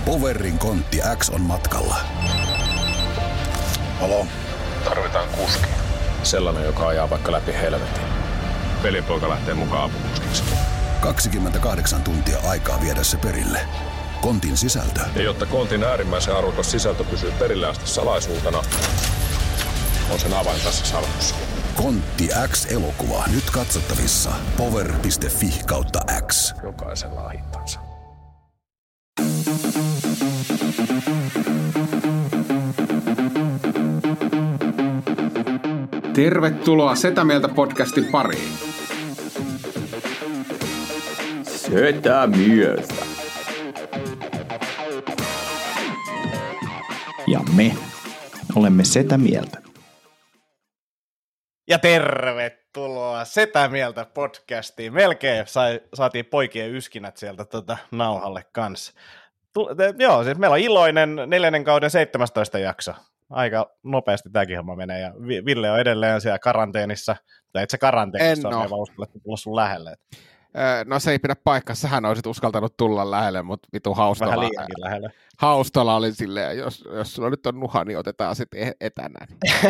Powerin Kontti X on matkalla. Halo? Tarvitaan kuski. Sellainen, joka ajaa vaikka läpi helvetin. Velipoika lähtee mukaan apukuskiksi. 28 tuntia aikaa viedä se perille. Kontin sisältö. Ja jotta Kontin äärimmäisen arvokas sisältö pysyy perille asti salaisuutena, on sen avain tässä salkussa. Kontti X-elokuva nyt katsottavissa power.fi/X. Jokaisella on hittansa. Tervetuloa Setä Mieltä podcastin pariin. Setä Mieltä. Ja me olemme Setä Mieltä. Ja tervetuloa Setä Mieltä podcastiin. Melkein saatiin poikien yskinät sieltä nauhalle kanssa. Joo, siis meillä on iloinen 4. kauden 17 jakso. Aika nopeasti tämäkin homma menee. Ja Ville on edelleen siellä karanteenissa. Tai et se karanteenissa on, ei vaan uskallettu tulla sun lähelle. No se ei pidä paikkaa, sähän olisit uskaltanut tulla lähelle, mutta vitu Haustola. Vähän liiankin lähelle. Haustola oli silleen, jos sulla nyt on nuha, niin otetaan sitten etänä.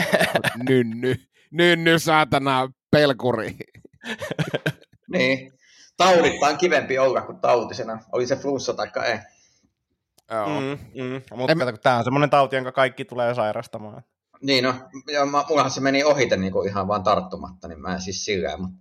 Nynny, saatana, pelkuri. Niin, taudittaa on kivempi olla kuin tautisena, oli se flunssa taikka ei. Mutta kun tämä on semmoinen tauti, jonka kaikki tulee sairastamaan. Niin no, ja mullahan se meni ohite niinku ihan vaan tarttumatta, niin mä en siis silleen. Mutta...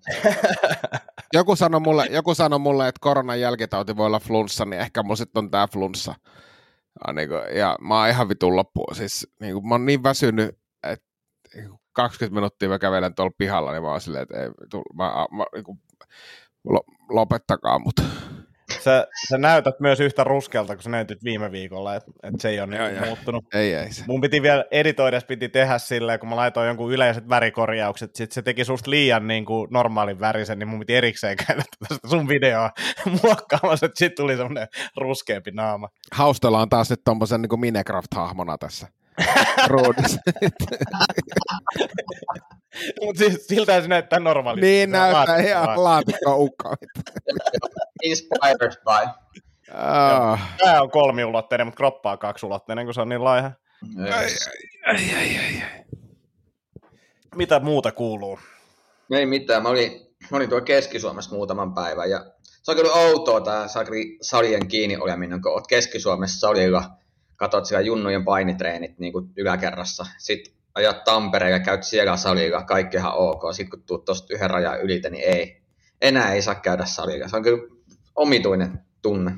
joku sanoi mulle, että koronan jälkitauti voi olla flunssa, niin ehkä mun sitten on tää flunssa. Ja mä oon ihan vitun loppuun. Siis, mä oon niin väsynyt, että 20 minuuttia mä kävelen tuolla pihalla, niin mä oon silleen, että ei, lopettakaa mut. Sä näytät myös yhtä ruskelta, kun sä näytit viime viikolla, että se ei ole muuttunut. Ei se. Mun piti vielä editoidessa tehdä silleen, kun mä laitoin jonkun yleiset värikorjaukset, sit se teki susta liian niin kuin normaalin värisen, niin mun piti erikseen käydä tästä sun videoa muokkaamassa, että sit tuli semmoinen ruskeampi naama. Haustolla on taas nyt tommosen niin kuin Minecraft-hahmona tässä ruudissa. Mutta siis siltä se näyttää normaalisti. Niin näyttää ihan laatikko-ukko. Inspired by. Tämä on 3-ulotteinen, mutta kroppa on 2-ulotteinen, kun se on niin laiha. Ai. Mitä muuta kuuluu? Ei mitään. Mä olin tuolla Keski-Suomessa muutaman päivän. Ja se on kyllä outoa tämä salien kiinni oleminen, kun oot Keski-Suomessa salilla, katot siellä junnujen painitreenit niin kuin yläkerrassa. Sitten ajat Tampereen ja käyt siellä salilla, kaikki ihan ok. Sitten kun tuut tuosta yhden rajan ylitä, niin ei. Enää ei saa käydä salilla. Se on kyllä omituinen tunne.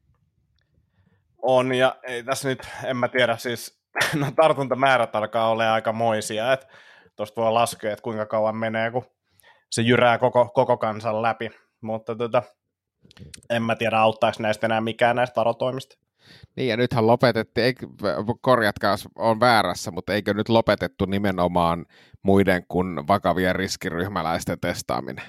On, ja ei tässä nyt, en mä tiedä, siis no, tartuntamäärät alkaa olla aika moisia, että tuosta voi laskea, että kuinka kauan menee, kun se jyrää koko kansan läpi, mutta en mä tiedä, auttaako näistä enää mikään näistä varotoimista. Niin, ja nythän lopetettiin, korjatkaa, jos on väärässä, mutta eikö nyt lopetettu nimenomaan muiden kuin vakavien riskiryhmäläisten testaaminen?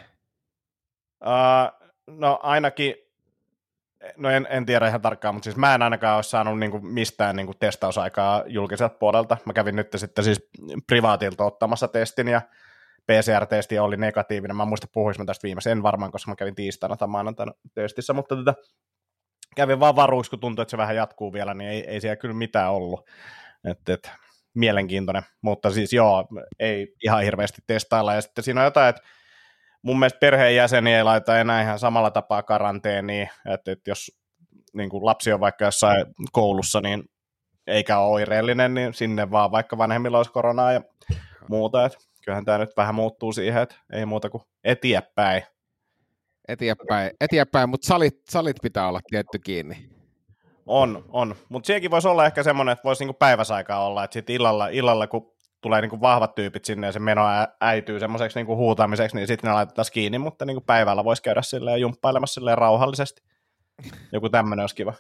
No ainakin, no en tiedä ihan tarkkaan, mutta siis mä en ainakaan ole saanut niinku mistään niinku testausaikaa julkiselta puolelta. Mä kävin nyt sitten siis privaatilta ottamassa testin ja PCR-testi oli negatiivinen. Mä en muista puhuisin mä tästä viimeisen, en varmaan, koska mä kävin tiistaina tai maanantaina testissä, mutta kävin vaan varuiksi, kun tuntuu, että se vähän jatkuu vielä, niin ei siellä kyllä mitään ollut. Et, mielenkiintoinen, mutta siis joo, ei ihan hirveästi testailla ja sitten siinä on jotain, että mun mielestä perheenjäseniä ei laita enää ihan samalla tapaa karanteeniin, että jos niin kuin lapsi on vaikka jossain koulussa, niin eikä ole oireellinen, niin sinne vaan vaikka vanhemmilla olisi koronaa ja muuta, että kyllähän tämä nyt vähän muuttuu siihen, että ei muuta kuin eteenpäin. Eteenpäin, mutta salit pitää olla tietty kiinni. On, mutta siihenkin voisi olla ehkä semmoinen, että voisi niinku päiväsaikaa olla, että sitten illalla kun tulee niinku vahvat tyypit sinne ja se meno äityy semmoiseksi niinku huutaamiseksi, niin sitten ne laitetaan kiinni, mutta niinku päivällä voisi käydä silleen jumppailemassa silleen rauhallisesti. Joku tämmöinen olisi kiva.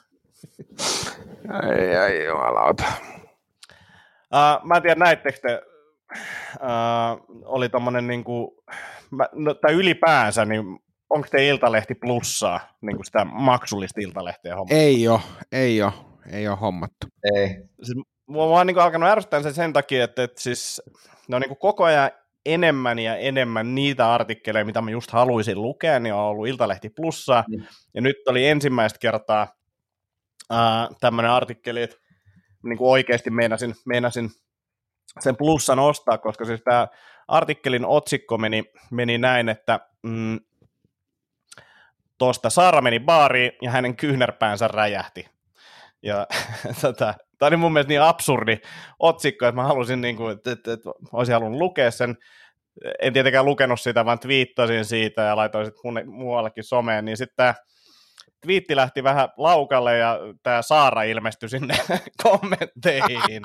Ai jumalauta. Mä en tiedä, näittekö te, oli tommonen niinku, tai ylipäänsä, niin onko te Iltalehti Plussaa, niinku sitä maksullista Iltalehteä hommattu? Ei ole hommattu. Ei. Siis mua on niinku alkanut ärsyttää sen takia, että siis ne on niinku koko ajan enemmän ja enemmän niitä artikkeleja, mitä mä just haluaisin lukea, niin on ollut Iltalehti Plussaa, ja nyt oli ensimmäistä kertaa tämmöinen artikkeli, että niin kuin oikeasti meinasin sen plussan ostaa, koska siis tämä artikkelin otsikko meni näin, että tuosta Saara meni baariin ja hänen kyynärpäänsä räjähti. Ja tämä oli mun mielestä niin absurdi otsikko, että mä halusin, niin kuin, että olisin halunnut lukea sen. En tietenkään lukenut sitä, vaan twiittasin siitä ja laitoin sitten muuallekin someen, niin sitten tämä twiitti lähti vähän laukalle ja tämä Saara ilmestyi sinne kommentteihin.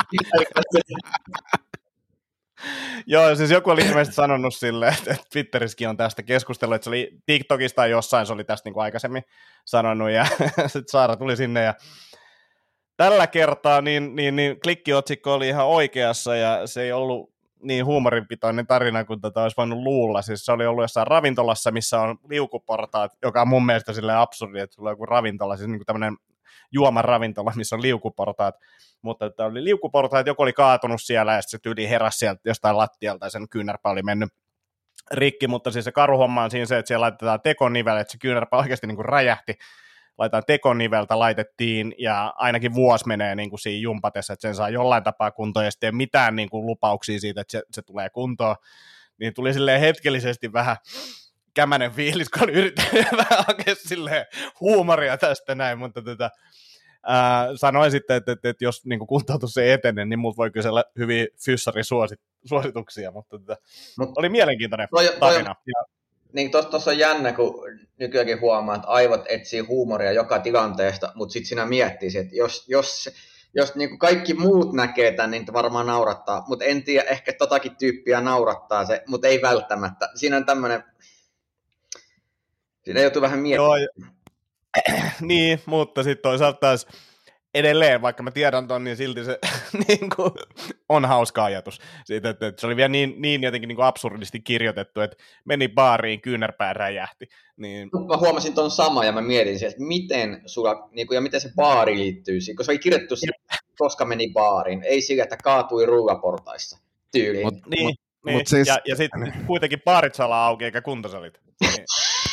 Joo, siis joku oli ilmeisesti sanonut silleen, että Twitterissäkin on tästä keskustelua, että se oli TikTokista tai jossain, se oli tästä niin kuin aikaisemmin sanonut, ja sitten Saara tuli sinne, ja tällä kertaa niin klikkiotsikko oli ihan oikeassa, ja se ei ollut niin huumorinpitoinen tarina kuin tätä olisi voinut luulla. Siis se oli ollut jossain ravintolassa, missä on liukuportaat, joka on mun mielestä silleen absurdi, että sulla on joku ravintola, siis niin kuin tämmöinen juomaravintola, missä on liukuportaat, mutta että oli liukuportaat, joku oli kaatunut siellä ja sitten se tyyli heräsi sieltä jostain lattialta ja sen kyynärpä oli mennyt rikki, mutta siis se karuhomma on siinä se, että siellä laitetaan tekonivel, että se kyynärpä oikeasti niin kuin räjähti, laitetaan tekoniveltä, laitettiin ja ainakin vuosi menee niin kuin siinä jumpatessa, että sen saa jollain tapaa kuntoon ja sitten ei mitään niin kuin lupauksia siitä, että se tulee kuntoon, niin tuli silleen hetkellisesti vähän kämänen fiilis, kun yrittänyt vähän hakea silleen huumoria tästä näin, mutta sanoin sitten, että jos niin kuntoutus ei etene, niin multa voi kysellä hyviä fyssarisuosituksia, mutta oli mielenkiintoinen tarina. Niin tuossa on jännä, kun nykyäänkin huomaa, että aivot etsii huumoria joka tilanteesta, mutta sitten siinä miettii, että jos niin kaikki muut näkee tämän, niin varmaan naurattaa, mutta en tiedä, ehkä totakin tyyppiä naurattaa se, mutta ei välttämättä. Siinä on tämmöinen, siinä joutuu vähän miettimään. Niin, mutta sitten toisaalta taas edelleen, vaikka mä tiedän ton, niin silti se niin kuin, on hauska ajatus. Siitä, että se oli vielä niin jotenkin niin kuin absurdisti kirjoitettu, että meni baariin, kyynärpää räjähti. Niin... Mä huomasin ton sama ja mä mietin sen, että miten sulla, niin kuin, ja miten se baari liittyy siihen, koska se oli kirjoitettu koska meni baariin, ei sillä, että kaatui ruuaportaissa tyyliin. Niin. Siis... Ja sitten kuitenkin baarit saa auki eikä kuntosalit. Niin.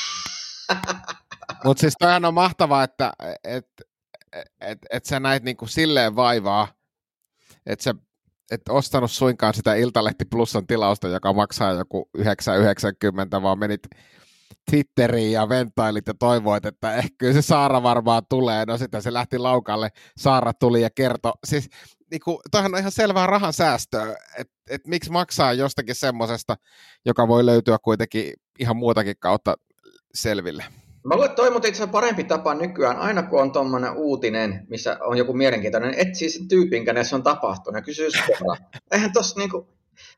Mutta siis toihan on mahtavaa, että sä näit niinku silleen vaivaa, että sä et ostanut suinkaan sitä Iltalehti Plusan tilausta, joka maksaa joku 9,90, vaan menit Twitteriin ja ventailit ja toivoit, että ehkä kyllä se Saara varmaan tulee. No sitten se lähti laukalle, Saara tuli ja kertoi. Siis niinku, toihan on ihan selvää rahan säästöä, että miksi maksaa jostakin semmosesta, joka voi löytyä kuitenkin ihan muutakin kautta selville. Mä luulen, että toi on itse parempi tapa nykyään, aina kun on tommoinen uutinen, missä on joku mielenkiintoinen, etsii sen tyypin, kenessä on tapahtunut ja kysyy suoraan. Eihän tossa niinku...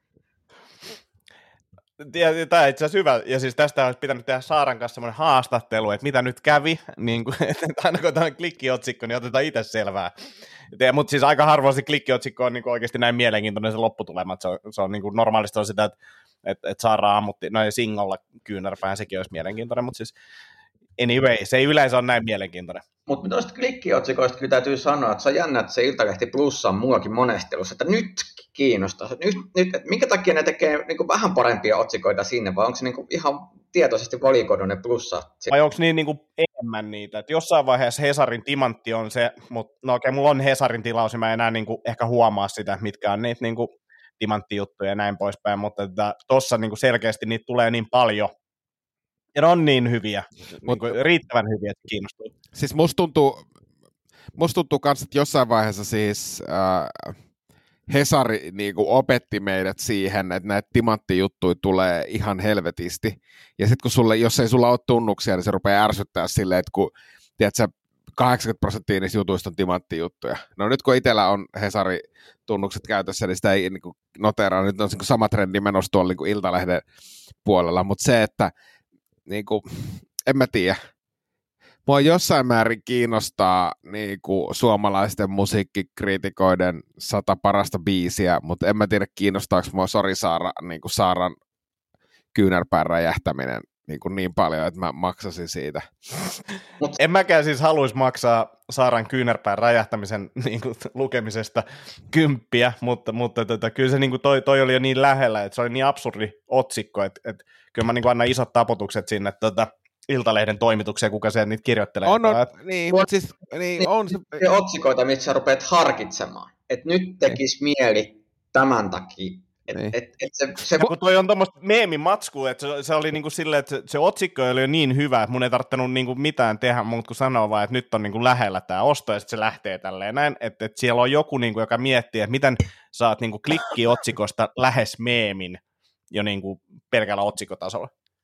Tämä on itse asiassa hyvä, ja siis tästä olisi pitänyt tehdä Saaran kanssa semmoinen haastattelu, että mitä nyt kävi, niin kuin, että aina kun on klikkiotsikko, niin otetaan itse selvää. Mutta siis aika harvoin se klikkiotsikko on niin kuin oikeasti näin mielenkiintoinen se lopputulema, että se on niin kuin normaalisti on sitä, että Saara ammutti, no ei Singolla kyynärpään, sekin olisi mielenkiintoinen, mutta siis anyway, se ei yleensä ole näin mielenkiintoinen. Mutta noista klikkiotsikoista kyllä täytyy sanoa, että se on jännä, että se Iltalehti Plussa on muuakin monestelussa, että nyt kiinnostaa. Nyt, että minkä takia ne tekee niin kuin vähän parempia otsikoita sinne, vai onko se niin kuin ihan tietoisesti valikoidut ne Plussa? Vai onko niin kuin enemmän niitä, että jossain vaiheessa Hesarin timantti on se, mutta no okei, mulla on Hesarin tilaus, ja mä enää niin kuin ehkä huomaa sitä, mitkä on niitä niin kuin timanttijuttuja ja näin poispäin, mutta tuossa niin kuin selkeästi niitä tulee niin paljon, ja ne on niin hyviä, niin riittävän hyviä, että kiinnostuu. Siis musta tuntuu kans, että jossain vaiheessa siis Hesari niin kuin opetti meidät siihen, että näitä timanttijuttuja tulee ihan helvetisti. Ja sitten kun jos ei sulla ole tunnuksia, niin se rupeaa ärsyttää silleen, että kun tiedätkö, 80% niistä jutuista on timanttijuttuja. No nyt kun itsellä on Hesari-tunnukset käytössä, niin sitä ei niin kuin noteraa. Nyt on niin kuin sama trendi menossa tuolla niin kuin Iltalehden puolella, mutta se, että niin kuin, en mä tiedä. Mua jossain määrin kiinnostaa niin kuin suomalaisten musiikkikriitikoiden 100 parasta biisiä, mutta en mä tiedä kiinnostaako mua Saara, niin kuin Saaran kyynärpään räjähtäminen niin paljon, että mä maksasin siitä. En mäkään siis haluaisi maksaa Saaran kyynärpään räjähtämisen niin kuin, lukemisesta 10, mutta kyllä se niin kuin toi oli jo niin lähellä, että se oli niin absurdi otsikko, että kyllä mä niin kuin annan isot tapotukset sinne Iltalehden toimitukseen, kuka siellä niitä kirjoittelee. Niin, mutta siis on se... otsikoita, mitä sä rupeat harkitsemaan. Että nyt tekisi mieli tämän takia. Kun toi on tommoista meemimatskua, että se oli niinku silleen, että se otsikko oli jo niin hyvä, että mun ei tarvittanut niinku mitään tehdä, mutta kun sanoo vaan, että nyt on niinku lähellä tämä osto, ja sitten se lähtee tälleen näin, että siellä on joku, niinku, joka miettii, että miten saat niinku klikkiotsikosta lähes meemin jo niinku pelkällä otsikotasolla.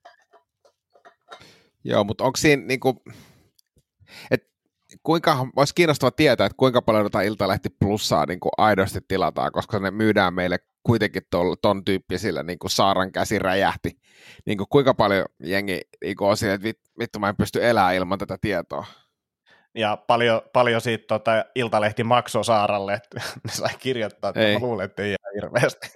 Joo, mutta onko siinä niinku, että kuinka, olisi kiinnostava tietää, että kuinka paljon jotain Iltalehti Plussaa niinku aidosti tilataan, koska ne myydään meille kuitenkin ton tyyppisillä, niin kuin Saaran käsi räjähti. Niin kuin kuinka paljon jengi niin on siinä, että vittu mä en pysty elämään ilman tätä tietoa. Ja paljon siitä Iltalehti maksoi Saaralle, että ne sai kirjoittaa, että mä luulen, että ei ihan hirveästi.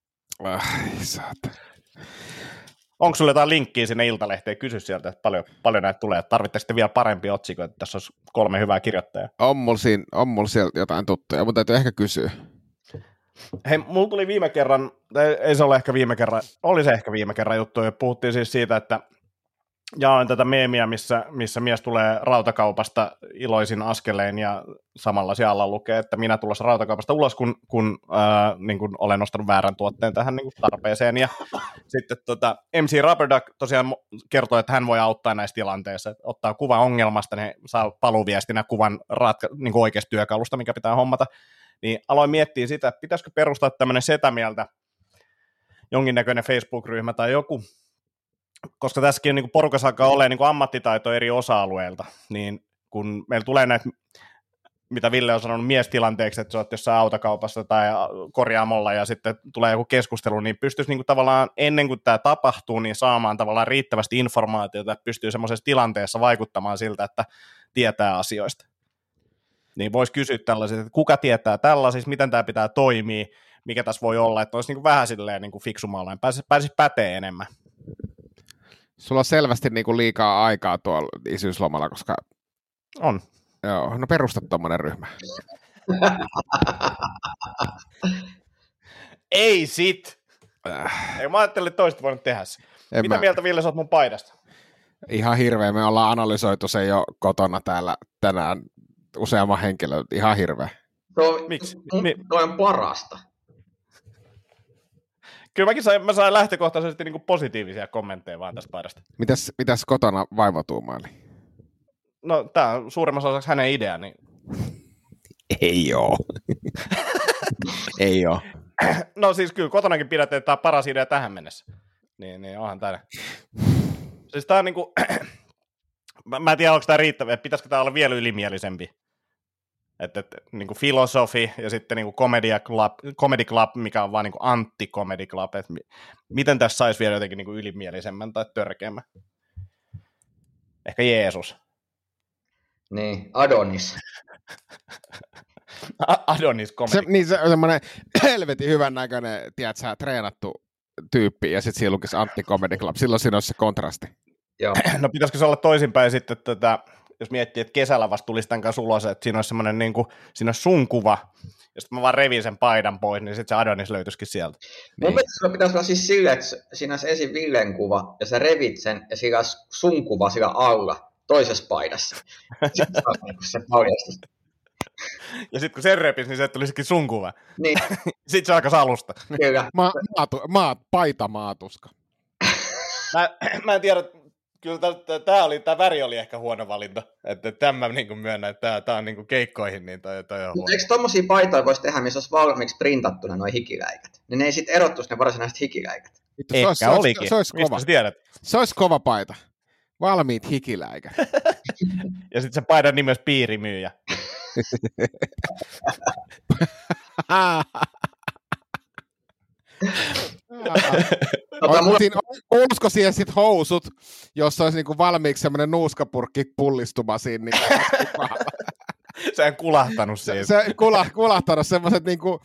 Onko sulle jotain linkkiä sinne Iltalehteen? Kysy sieltä, että paljon näitä tulee. Tarvitte sitten vielä parempia otsikoita, että tässä olisi 3 hyvää kirjoittajaa. On mulla siellä jotain tuttuja, mutta täytyy ehkä kysyä. Hei, mulla tuli viime kerran, ei se ole ehkä viime kerran, oli se ehkä viime kerran juttu, ja puhuttiin siis siitä, että jaoin tätä meemiä, missä mies tulee rautakaupasta iloisin askelein, ja samalla siellä lukee, että minä tulossa rautakaupasta ulos, kun niin kun olen nostanut väärän tuotteen tähän niin kun tarpeeseen, ja sitten MC Rubberduck tosiaan kertoo, että hän voi auttaa näissä tilanteissa, että ottaa kuvan ongelmasta, niin saa paluviestinä kuvan niin kuin oikeasta työkalusta, mikä pitää hommata. Niin aloin miettiä sitä, että pitäisikö perustaa tämmöinen setämieltä jonkinnäköinen Facebook-ryhmä tai joku, koska tässäkin niin porukassa alkaa olemaan niin ammattitaito eri osa-alueilta, niin kun meillä tulee näitä, mitä Ville on sanonut miestilanteeksi, että sä oot jossain autokaupassa tai korjaamolla ja sitten tulee joku keskustelu, niin pystyisi niin kuin tavallaan ennen kuin tämä tapahtuu, niin saamaan tavallaan riittävästi informaatiota, että pystyy semmoisessa tilanteessa vaikuttamaan siltä, että tietää asioista. Niin voisi kysyä tällaiset, että kuka tietää tällaisista, miten tämä pitää toimia, mikä tässä voi olla, että olisi niin kuin vähän silleen niin kuin fiksumalla, pääsisi pätee enemmän. Sulla on selvästi niin kuin liikaa aikaa tuolla isyyslomalla, koska... On. Joo, no perusta tommonen ryhmä. Ei sit! Ei, mä ajattelin, että toista voinut tehdä se. Mitä mieltä, Ville, sä oot mun paidasta? Ihan hirveä, me ollaan analysoitu se jo kotona täällä tänään. Useamman henkilön, ihan hirveä. Miksi? Toi on parasta. Kyllä mä sain lähtökohtaisesti niin kuin positiivisia kommentteja vaan tästä paidasta. Mitäs kotona vaimo tuumaili? No tää on suurimmassa osaksi hänen idea, niin... Ei oo. Ei oo. No siis kyllä kotonakin pidätte, että tää on paras idea tähän mennessä. Niin onhan tää. Siis tää on niinku... Mä en tiedä, onko tää riittävä, pitäisikö tää olla vielä ylimielisempi. Että niin kuin filosofi ja sitten niin kuin comedy club, mikä on vaan niin kuin anti-comedy club. Että miten tässä saisi vielä jotenkin niin kuin ylimielisemmän tai törkeämmän? Ehkä Jeesus. Niin, Adonis. Adonis comedy. Se on semmoinen helvetin hyvän näköinen, tiedätkö, treenattu tyyppi ja sitten siinä lukisi anti-comedy club. Silloin siinä olisi se kontrasti. Joo. No pitäisikö se olla toisinpäin sitten, jos miettii, että kesällä vasta tulisi tämän kanssa ulos, että siinä olisi semmoinen, niin kuin, siinä olisi sun kuva, ja sitten mä vaan revin sen paidan pois, niin sitten se Adonis löytyisikin sieltä. Mun mielestä pitäisi olla siis silleen, että siinä olisi ensin Villen kuva, ja sä revit sen, ja siinä olisi sun kuva sillä alla, toisessa paidassa. Sitten se paljastus. Ja sitten kun sen repisi, niin se tulisikin sun kuva. Niin. Sitten se alkaisi alusta. Kyllä. Paitamaatuska. Mä en tiedä, kyllä tämä väri oli ehkä huono valinta, että tämä niin myönnän, että tämä on niin keikkoihin, niin toi on huono. Eikö tommosia paitoja voisi tehdä, missä olisi valmiiksi printattuna nuo hikiläikät? Niin ne ei sitten erottuisi ne varsinaiset hikiläikät. Ehkä olikin. Se olisi kova. Mistä sä tiedät? Se olisi kova paita. Valmiit hikiläikät. Ja sitten se paidan nimi olisi piirimyyjä. Olisiko siihen sitten housut, jossa olisi niinku valmiiksi semmoinen nuuskapurkki pullistuma siinä? Niin Se on kulahtanut siihen. Se kulahtanut semmoiset niinku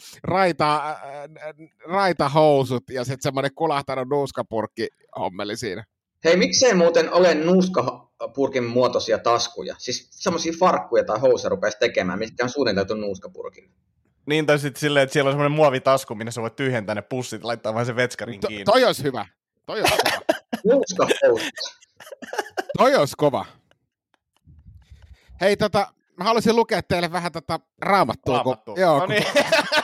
raitahousut ja sitten semmoinen kulahtanut nuuskapurkki hommeli siinä. Hei, miksei muuten ole nuuskapurkin muotoisia taskuja? Siis semmoisia farkkuja tai housuja rupeaisi tekemään, mitkä on suunniteltu nuuskapurkille. Niin, tai sitten silleen, että siellä on semmoinen muovitasku, minne sä voit tyhjentää ne pussit, laittaa vaan sen vetskarin kiinni. Toi olisi hyvä. Toi olisi kova. Nuuska pouska. Toi olisi kova. Hei, mä haluaisin lukea teille vähän Raamattua. Joo, no niin.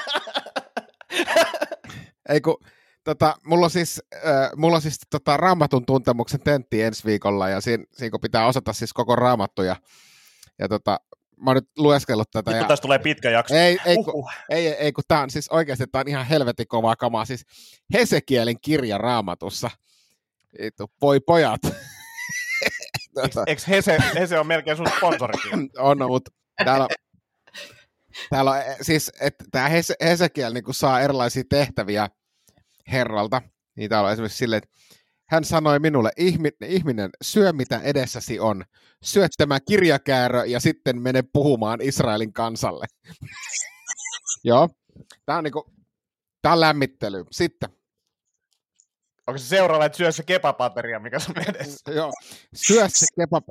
Ei kun, mulla on siis Raamatun tuntemuksen tentti ensi viikolla, ja siinä kun pitää osata siis koko Raamattu, ja mä oon nyt lueskellut tätä. Nyt tästä tulee pitkä jakso. Ei, kun tää on siis oikeasti tää on ihan helvetin kovaa kamaa. Siis Hesekielin kirja Raamatussa. Voi pojat. Eikö Hese on melkein sun sponsorikin? On, mutta täällä on siis, että tämä Hesekiel niin saa erilaisia tehtäviä Herralta. Niin täällä on esimerkiksi silleen, että hän sanoi minulle, ihminen, syö mitä edessäsi on. Syö tämä kirjakäärö ja sitten mene puhumaan Israelin kansalle. Joo, tämä on lämmittely. Sitten. Onko se seuraava, että syö se kepapateria, mikä sun edessä? Joo, syö se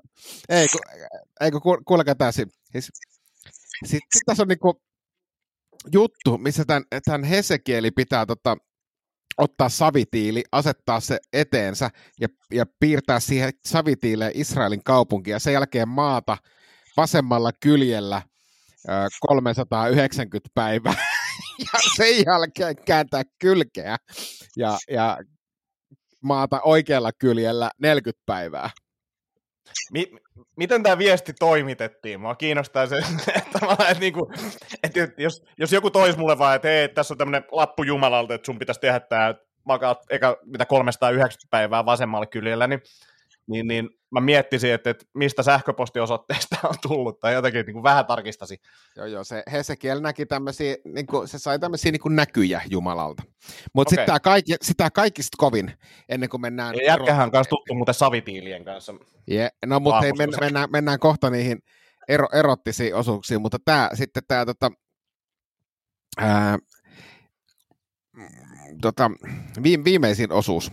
Ei kun kuulekaa tää Sitten tässä on juttu, missä tämän Hesekieli pitää ottaa savitiili, asettaa se eteensä ja piirtää siihen savitiileen Israelin kaupunki ja sen jälkeen maata vasemmalla kyljellä 390 päivää ja sen jälkeen kääntää kylkeä ja maata oikealla kyljellä 40 päivää. Miten tämä viesti toimitettiin? Mua kiinnostaa se, että jos joku toisi mulle vaan, että hei, tässä on tämmöinen lappu Jumalalta, että sun pitäisi tehdä tämä, makaat 390 päivää vasemmalla kyljellä, niin mä miettisin, että mistä sähköpostiosoitteesta on tullut, tai jotenkin vähän tarkistasin. Joo, se Hesekiel näki tämmöisiä, se sai tämmöisiä näkyjä Jumalalta. Mutta okay. Sitten kaikista kovin, ennen kuin mennään... Ja jätkähän on kanssa tuttu muuten savitiilien kanssa. Yeah. No, mutta hei, mennään kohta niihin erottisiin osuuksiin, mutta sitten tämä viimeisin osuus.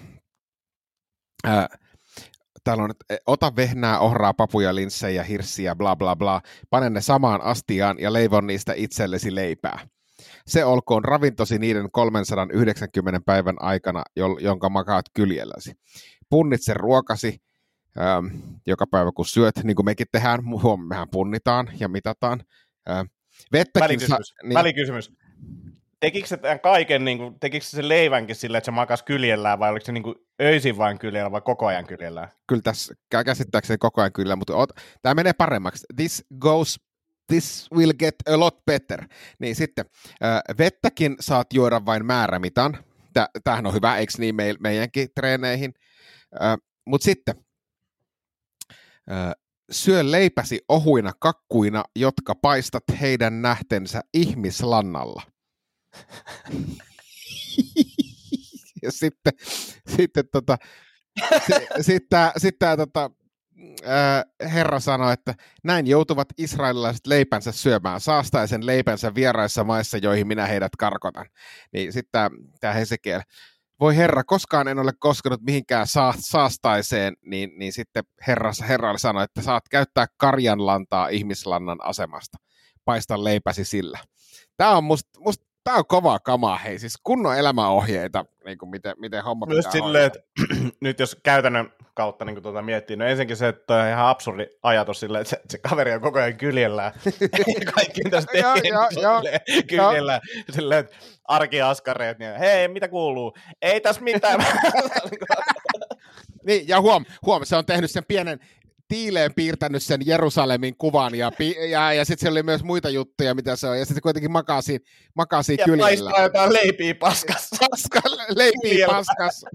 Täällä on, että ota vehnää, ohraa, papuja, linssejä, hirssiä, bla bla bla, pane ne samaan astiaan ja leivon niistä itsellesi leipää. Se olkoon ravintosi niiden 390 päivän aikana, jonka makaat kyljelläsi. Punnitse ruokasi joka päivä kun syöt, niin kuin mekin tehdään, mehän punnitaan ja mitataan. Välikysymys. Tekikö se tämän kaiken, tekikö se leivänkin silleen, että se makas kyljellään, vai oliko se öisin vain kyljellä vai koko ajan kyljellään? Kyllä tässä käsittääkseni koko ajan kyljellä, mutta tämä menee paremmaksi. This will get a lot better. Niin sitten, vettäkin saat juoda vain määrämitan. Tämähän on hyvä, eikö niin meidänkin treeneihin? Mutta sitten, syö leipäsi ohuina kakkuina, jotka paistat heidän nähtensä ihmislannalla. Ja sitten Herra sanoi, että näin joutuvat israelilaiset leipänsä syömään saastaisen leipänsä vieraissa maissa, joihin minä heidät karkotan. Niin sitten tämä Hesekiel, voi Herra, koskaan en ole koskenut mihinkään saastaiseen, niin sitten Herra sanoi, että saat käyttää karjanlantaa ihmislannan asemasta. Paista leipäsi sillä. Tämä on musta tämä on kovaa kamaa, hei, siis kunnon elämäohjeita, niin kuin miten homma pitää silleen, että nyt jos käytännön kautta niin miettii, no ensinnäkin se, että on ihan absurdi ajatus silleen, että se kaveri on koko ajan kyljellään. Kaikki tässä tekee kyljellään. Silleen, että arkiaskareet, niin hei, mitä kuuluu? Ei tässä mitään. Niin, ja huom, se on tehnyt sen pienen tiileen piirtänyt sen Jerusalemin kuvan, ja sitten siellä oli myös muita juttuja, mitä se on, ja sitten kuitenkin makaa siinä kyljellä. Ja paistaa jotain leipiä paskassa. Leipiä paskassa.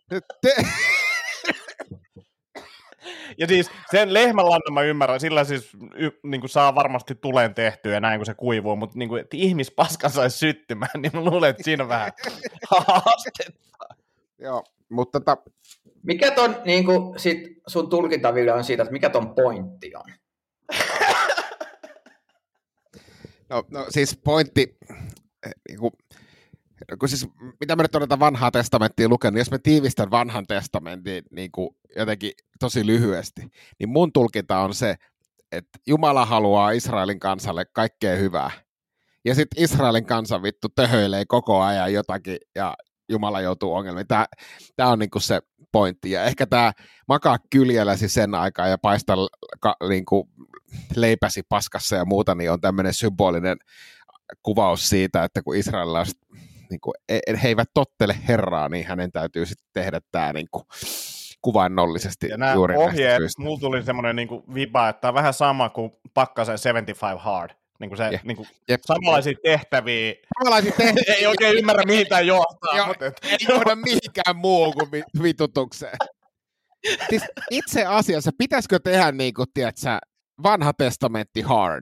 Ja siis sen lehmänlannan mä ymmärrän, sillä siis niin saa varmasti tuleen tehtyä näin, kun se kuivuu, mutta niin kuin, että ihmispaskan saisi syttymään, niin mä luulen, että siinä on vähän haastetta. Joo, mutta mikä ton niin kuin, sit sun tulkintaville on siitä, että mikä ton pointti on? No siis pointti, niin kuin, kun siis, mitä me nyt on vanhaa testamenttia lukenut, jos me tiivistän vanhan testamentin niin kuin jotenkin tosi lyhyesti, niin mun tulkinta on se, että Jumala haluaa Israelin kansalle kaikkea hyvää. Ja sitten Israelin kansa vittu töhöilee koko ajan jotakin, ja Jumala joutuu ongelmiin. Tämä on niinku se pointti. Ja ehkä tämä makaa kyljelläsi sen aikaa ja paista niinku leipäsi paskassa ja muuta, niin on tämmöinen symbolinen kuvaus siitä, että kun israelilaiset niinku, he eivät tottele Herraa, niin hänen täytyy sitten tehdä tämä niinku kuvainnollisesti. Ja nämä juuri ohjeet, mulla tuli semmoinen niinku viba, että on vähän sama kuin Pakkasen 75 Hard. Niinku se, niinku, samanlaisia tehtäviä. Ei oikein ymmärrä, mihin tämä johtaa. Mutta ei johda mihinkään muuhun kuin vitutukseen. Siis itse asiassa, pitäisikö tehdä niinku, tiedätkö, vanha testamentti hard?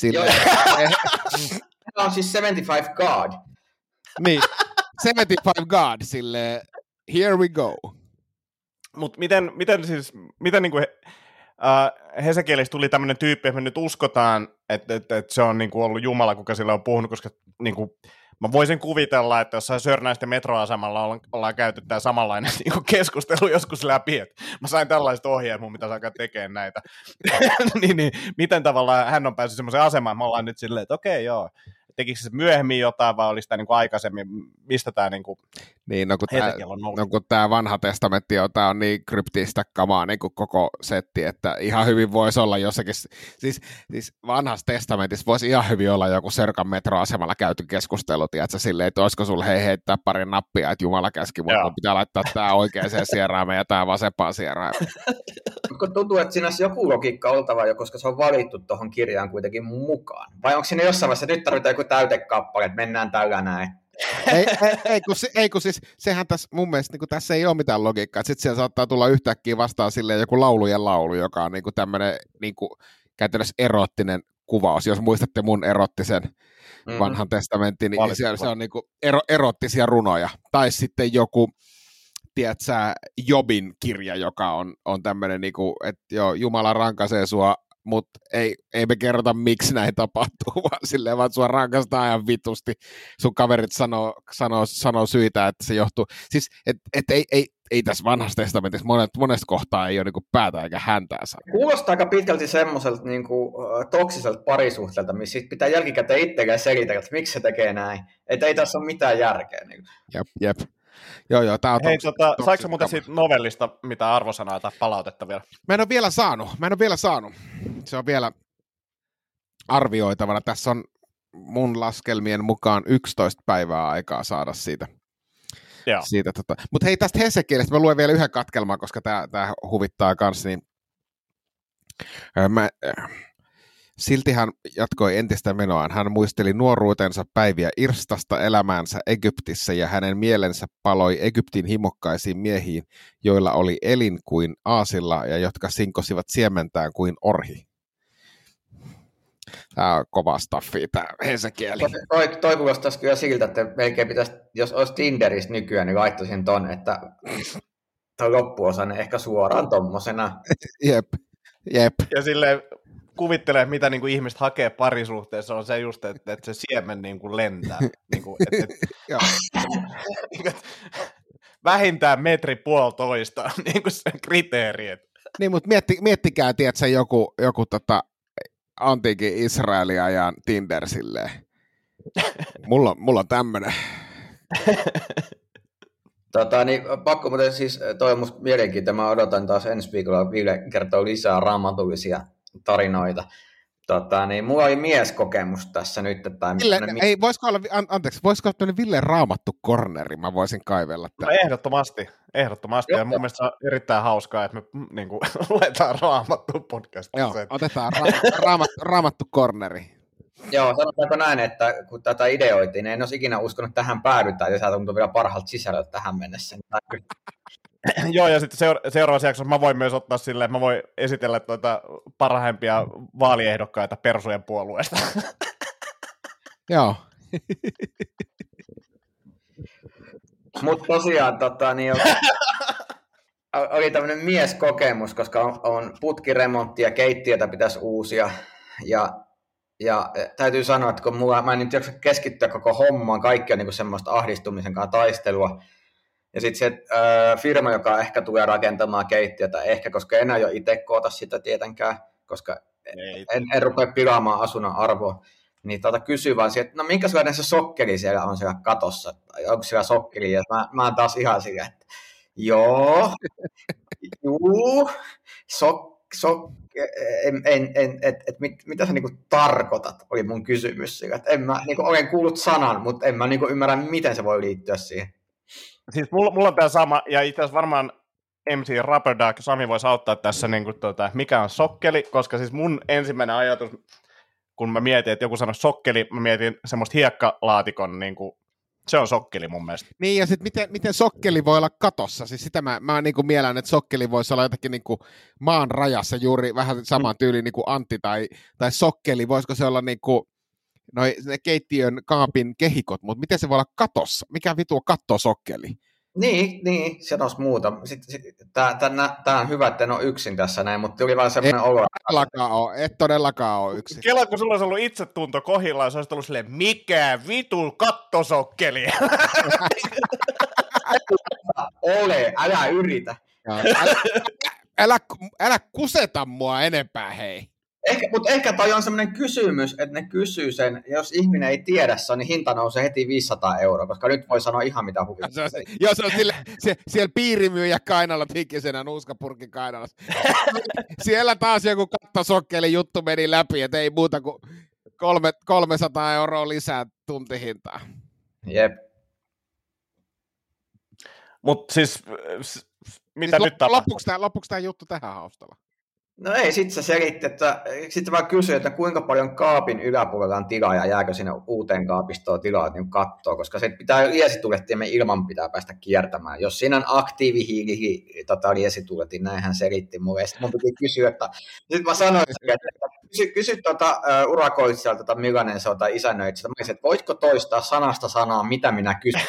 Tämä on siis 75 God. Niin, 75 God, silleen, here we go. Mutta miten niinku Hesekielissä tuli tämmöinen tyyppi, että me nyt uskotaan, että se on niinku ollut Jumala, kuka sillä on puhunut, koska niinku, mä voisin kuvitella, että jossain Sörnäisten metroasemalla ollaan käyty tämä samanlainen niinku keskustelu joskus läpi, että mä sain tällaiset ohjeet, mun pitäisi alkaa tekemään näitä. niin, miten tavallaan hän on päässyt semmoiseen asemaan, että me ollaan nyt silleen, että okei, joo. Tekikö se myöhemmin jotain, vai oli sitä niin kuin aikaisemmin, mistä tämä niin kuin niin, kun tämä vanha testamentti tämä on niin kryptistä kamaa niin kuin koko setti, että ihan hyvin voisi olla jossakin, siis vanhassa testamentissa voisi ihan hyvin olla joku Sörkan metroasemalla käyty keskustelu, tiedätkö, silleen, että olisiko sulle heittää pari nappia, että Jumala käski, mutta pitää laittaa tämä oikeaan sieraimeen ja tämä vasempaan sieraimeen. Kun tuntuu, että siinä olisi joku logiikka oltava jo, koska se on valittu tuohon kirjaan kuitenkin mukaan. Vai onko siinä jossain vaiheessa, että nyt tarvitaan joku täytekappale, että mennään tällä näin? Kun siis sehän tässä mun mielestä niin tässä ei ole mitään logiikkaa. Sitten siellä saattaa tulla yhtäkkiä vastaan silleen joku laulujen laulu, joka on niin tämmöinen niin käytännössä erottinen kuvaus. Jos muistatte mun erottisen vanhan testamentin, niin siellä se on niin erottisia runoja. Tai sitten joku, tiedätkö, Jobin kirja, joka on tämmöinen, niin kuin, että joo, Jumala rankaisee sua, mutta ei me kerrota, miksi näin tapahtuu, vaan sua rankastaa ajan vitusti. Sun kaverit sanoo syitä, että se johtuu. Siis, ei tässä vanhassa testamentissa monesta kohtaa ei ole niinku päätä eikä häntää saa. Kuulostaa aika pitkälti semmoiselta niinku, toksiselta parisuhteelta, missä pitää jälkikäteen itselleen selitellä, että miksi se tekee näin. Että ei tässä ole mitään järkeä. Niin. Jep. Joo, tää on hei, saiko sä muuten siitä novellista mitä arvosanaa tai palautetta vielä? Mä en ole vielä saanut. Se on vielä arvioitavana. Tässä on mun laskelmien mukaan 11 päivää aikaa saada siitä. Mutta hei, tästä Hesekielestä mä luen vielä yhden katkelman, koska tää huvittaa kanssa. Niin, silti hän jatkoi entistä menoaan. Hän muisteli nuoruutensa päiviä irstasta elämäänsä Egyptissä ja hänen mielensä paloi Egyptin himokkaisiin miehiin, joilla oli elin kuin aasilla ja jotka sinkosivat siementään kuin orhi. Tämä on kova staffia, tämä Hesekieli. Toi kuulostaisi kyllä siltä, että melkein pitäisi, jos olisi Tinderissä nykyään, niin laittaisin ton, että toi loppuosa ehkä suoraan tommosena. Jep. Ja silleen kuvittelee, mitä niin kuin ihmiset hakee parisuhteessa, on se just, että se siemen niin kuin lentää. Niin kuin, vähintään 1,5 metriä niin kuin se kriteeri. Niin, mutta miettikää, tiedätkö, joku antiikin Israelia ja Tinder silleen. Mulla on tämmönen. Niin, pakko muuten siis, toi on musta mielenkiintoista. Mä odotan taas ensi viikolla Ville kertoo lisää raamatullisia tarinoita. Niin, mulla oli mieskokemus tässä nyt. Voisiko olla Ville raamattu korneri? Mä voisin kaivella tämän. No, ehdottomasti. Ja mun mielestä se on erittäin hauskaa, että me niin kuin, luetaan raamattu podcastissa. Joo, otetaan raamattu korneri. Joo, sanotaanko näin, että kun tätä ideoitiin, niin en olisi ikinä uskonut, että tähän päädytään, ja sä tuntuu vielä parhaalta sisällöltä tähän mennessä. Joo, ja sitten seuraavassa jaksossa mä voin myös ottaa silleen, että mä voin esitellä parhaimpia vaaliehdokkaita persujen puolueesta. Joo. Mutta tosiaan niin oli tämmöinen mieskokemus, koska on putkiremontti ja keittiötä pitäisi uusia, ja täytyy sanoa, että kun mä en nyt jaksa keskittyä koko hommaan, kaikki on niin semmoista ahdistumisen kanssa taistelua. Ja sitten se firma, joka ehkä tulee rakentamaan keittiötä, ehkä, koska en aio itse koota sitä tietenkään, koska en rupea pilaamaan asunnon arvoa. niin kysyi vaan siihen, että no minkälainen se sokkeli siellä on siellä katossa, tai onko siellä sokkeli, ja mä oon taas ihan sillä, että juu, mitä sä niinku tarkoitat, oli mun kysymys sillä, että en mä, niinku, olen kuullut sanan, mutta en mä niinku ymmärrä, miten se voi liittyä siihen. Siis mulla on tämä sama, ja itse asiassa varmaan MC Rubberduck, Sami voisi auttaa tässä, niin kuin, mikä on sokkeli, koska siis mun ensimmäinen ajatus, kun mä mietin, että joku sanoi sokkeli, mä mietin semmoista hiekkalaatikon, niin kuin, se on sokkeli mun mielestä. Niin, ja sitten miten sokkeli voi olla katossa? Siis sitä mä niin kuin mielän, että sokkeli voisi olla jotakin niin kuin maan rajassa juuri vähän saman tyyliin niin kuin Antti tai sokkeli. Voisiko se olla niin kuin ne keittiön kaapin kehikot, mutta miten se voi olla katossa? Mikä vitu kattosokkeli? Niin, se olisi muuta. Tämä on hyvä, että en ole yksin tässä näin, mutta tuli vaan semmoinen olo. Et todellakaan ole yksin. Kela, kun sulla olisi ollut itsetunto kohdillaan, se olisi ollut silleen, mikä vitu kattosokkeli? Ole, älä yritä. Älä kuseta mua enempää, hei. Ehkä toi on semmoinen kysymys, että ne kysyy sen, ja jos ihminen ei tiedä se, niin hinta nousee heti 500 €, koska nyt voi sanoa ihan mitä huvittaa. Joo, se on siellä piirimyyjä kainalla, tikkisenä nuuskapurkin kainalla. Siellä taas joku kattosokkeli juttu meni läpi, että ei muuta kuin 300 € lisää tuntihintaa. Jep. Mutta siis, mitä nyt tapahtuu? Loppuuko tämä juttu tähän haustalla? No ei, sitten se selitti, että sitten vaan kysyi, että kuinka paljon kaapin yläpuolella on tilaa ja jääkö sinne uuteen kaapistoon tilaa niin katsoa, koska se pitää liesitulettimen ilman pitää päästä kiertämään. Jos siinä on aktiivihiili liesituletin, näinhän selitti mulle. Sitten mun piti kysyä, että sitten mä sanoin, että kysy urakoitsijalta, millainen se on tai isännöitsijä, että voitko toistaa sanasta sanaa, mitä minä kysyn.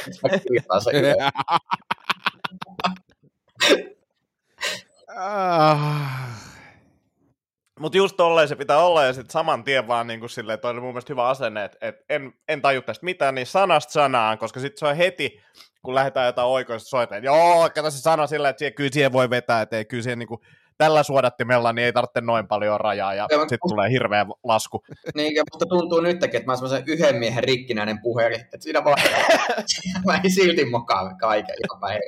Mutta just tolleen se pitää olla, ja sitten saman tien vaan niin kuin silleen, toi oli mun mielestä hyvä asenne, että en taju tästä mitään, niin sanasta sanaan, koska sitten se on heti, kun lähdetään jotain oikoista soitaan, että joo, kato se sana silleen, että kyllä siihen voi vetää, että ei kyllä siihen niin kuin, tällä suodattimella niin ei tarvitse noin paljon rajaa, ja sitten tulee hirveä lasku. Niin, ja musta tuntuu nytkin, että mä oon semmoisen yhden miehen rikkinäinen puheli, että siinä vaan, mä en silti mokaa kaiken ihan päin.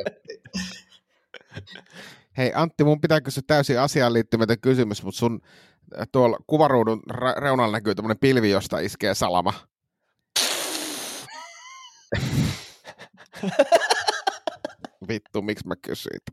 Hei Antti, mun pitää kysyä täysin asiaan liittymätön kysymys, mutta sun tuolla kuvaruudun reunalla näkyy tämmöinen pilvi, josta iskee salama. Vittu, miksi mä kysyin?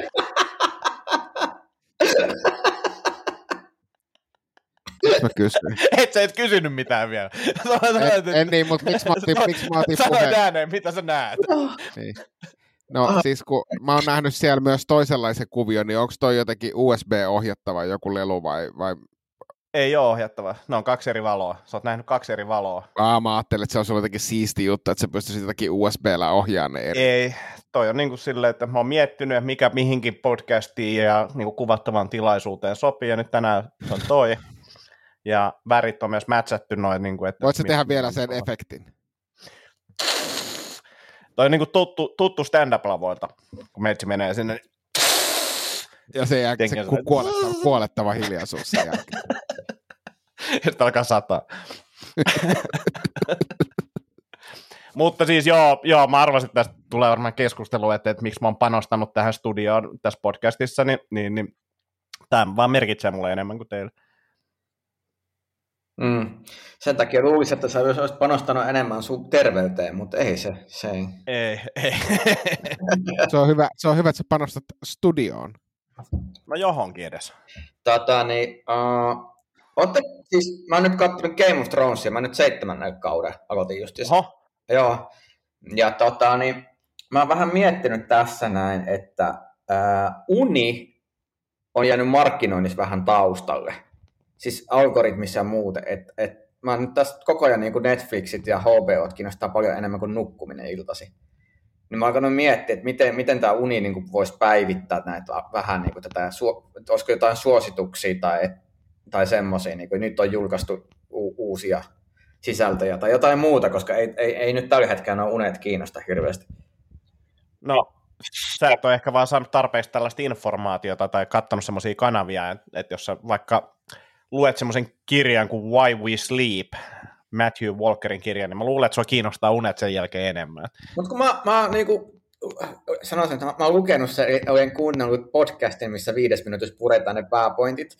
Miksi mä kysyin? Sä et kysynyt mitään vielä. En niin, mutta miksi mä otin Sano puheen? ääneen, mitä sä näet. Niin. No siis kun mä oon nähnyt siellä myös toisenlaisen kuvion, niin onko toi jotenkin USB-ohjattava joku lelu vai? Ei ole ohjattava. Ne on 2 eri valoa. Sä oot nähnyt 2 eri valoa. Mä ajattelin, että se on jotenkin siisti juttu, että sä pystyisit jotakin USB-llä ohjaamaan ne eri. Ei, toi on niin kuin silleen, että mä oon miettinyt, että mikä mihinkin podcastiin ja niin kuin kuvattavaan tilaisuuteen sopii, ja nyt tänään se on toi. Ja värit on myös matchattu noin. Niin kuin, että voit sä tehdä vielä sen efektin? Toi on niin kuin tuttu stand-up-lavoilta, kun meitsi menee sinne. Ja sen jälkeen se kuolettava hiljaisuus sen jälkeen. Ja sitten alkaa sataa. Mutta siis joo, mä arvasin, että tästä tulee varmaan keskustelu, että miksi mä oon panostanut tähän studioon tässä podcastissa, niin tämä vaan merkitsee mulle enemmän kuin teille. Sen takia luulisin, että sä olisit panostanut enemmän sun terveyteen, mutta ei se ei. Ei. Se on hyvä, että sä panostat studioon. No johonkin edes. Siis, mä oon nyt katsonut Game of Thronesia, mä nyt 7. kauden aloitin just. Joo. Ja mä oon vähän miettinyt tässä näin, että uni on jäänyt markkinoinnissa vähän taustalle. Siis algoritmissa ja muuten. Mä oon nyt tässä koko ajan niin kuin Netflixit ja HBOt kiinnostaa paljon enemmän kuin nukkuminen iltasi. Niin mä oon alkanut miettiä, että miten tämä uni niin kuin voisi päivittää näitä vähän niin kuin tätä, olisiko jotain suosituksia tai semmoisia, niin kuin nyt on julkaistu uusia sisältöjä tai jotain muuta, koska ei nyt tällä hetkellä ole unet kiinnosta hirveästi. No, sä et ole ehkä vaan saanut tarpeeksi tällaista informaatiota tai katsonut semmoisia kanavia, että jos sä vaikka luet semmoisen kirjan kuin Why We Sleep, Matthew Walkerin kirja, niin mä luulen, että sua kiinnostaa unet sen jälkeen enemmän. Mutta kun mä niinku sanoisin, että mä oon lukenut sen, olen kuunnellut podcastin, missä 5 minuutissa puretaan ne pääpointit.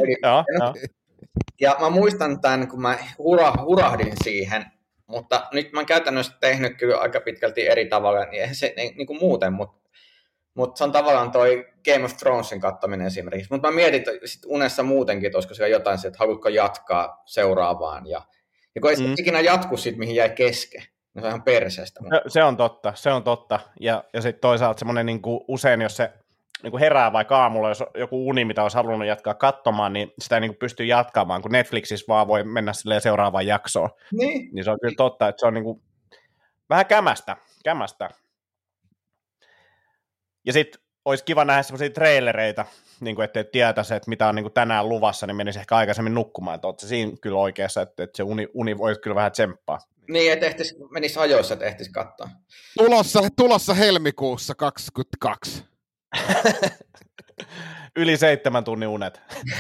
Ja mä muistan tämän, kun mä hurahdin siihen, mutta nyt mä oon käytännössä tehnyt kyllä aika pitkälti eri tavalla, niin eihän se niin kuin muuten, mutta se on tavallaan toi Game of Thronesin katsominen esimerkiksi. Mutta mä mietin sit unessa muutenkin, että olisiko siellä jotain, että haluatko jatkaa seuraavaan. Ja kun ei se ikinä jatku siitä, mihin jäi kesken. No se on ihan perseestä. Se on totta. Ja sitten toisaalta semmoinen niinku, usein, jos se niinku herää vaikka aamulla, jos joku uni, mitä olisi halunnut jatkaa katsomaan, niin sitä ei niinku pysty jatkamaan, kun Netflixissä vaan voi mennä seuraavaan jaksoon. Niin se on kyllä totta, että se on niinku vähän kämästä. Ja sitten olisi kiva nähdä semmoisia trailereita, niin kuin ettei tietäisi, että mitä on niin kuin tänään luvassa, niin menisi ehkä aikaisemmin nukkumaan. Että oletko siinä kyllä oikeassa, että se uni voisi kyllä vähän tsemppaa. Niin, että menisi ajoissa, että ehtisi katsoa. Tulossa helmikuussa 2022. Yli 7 tunnin unet.